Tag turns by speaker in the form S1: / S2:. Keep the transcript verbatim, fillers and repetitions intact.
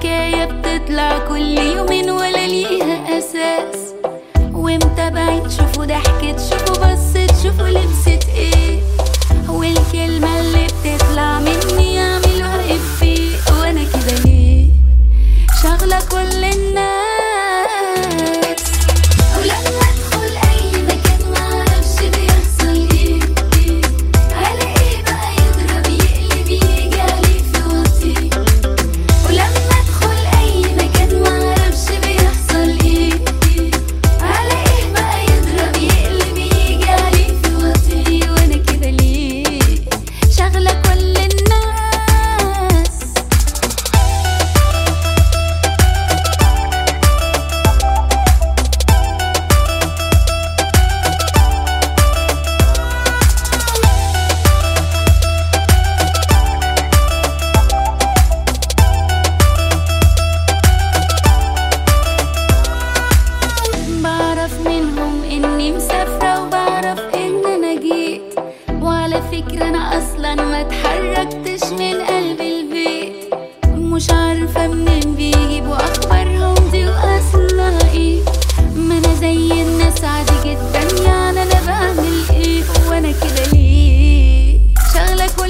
S1: حكاية بتطلع كل يومين ولا ليها أساس، ومتابعين شوفوا ضحكت شوفوا بصت شوفوا لبست ايه، والكلمة اللي بتطلع مني يعملوها إفيه، وانا كده ليه شغلة كل الناس. ولما ادخل اي مكان معرفش بيحصل ايه، هلاقيه بقى يضرب يقلب يجي عليه في وطي. ولما ادخل اي مكان معرفش بيحصل ايه، هلاقيه بقى يضرب يقلب يجي عليه في وطي، وانا كده ليه شغلة كل الناس. بعرف منهم اني مسافرة وبعرف ان انا جيت، وعلى فكرة انا اصلا ما اتحركتش من قلب البيت، مش عارفة منين بيجيبوا اخبارهم دي واصلها ايه، ما انا زي الناس عادي جدا، يعني انا بعمل ايه وانا كده ليه شغلة